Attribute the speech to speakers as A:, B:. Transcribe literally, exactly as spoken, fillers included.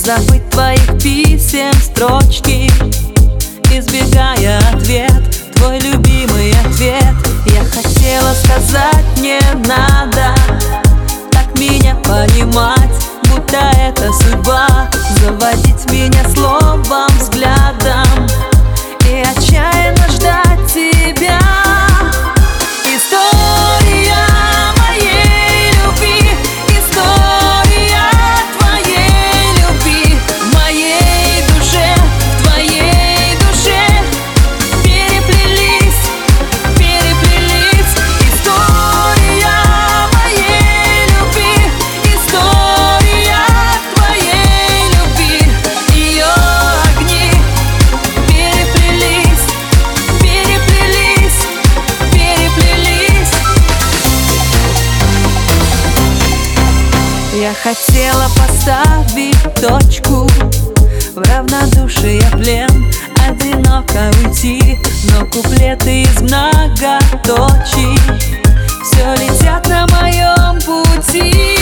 A: забыть твоих писем строчки, избегая ответ, твой любимый ответ. Я хотела сказать, не надо так меня понимать, будто это судьба, заводить меня словом, взглядом и отчаянно ждать тебя. История моей любви, история твоей любви, в моей душе, в твоей душе переплелись, переплелись. История моей любви, история твоей любви, ее огни переплелись, переплелись, переплелись. Я хотела поставить точку в равнодушие, плен, одиноко уйти, но куплеты из многоточий все летят на моем пути.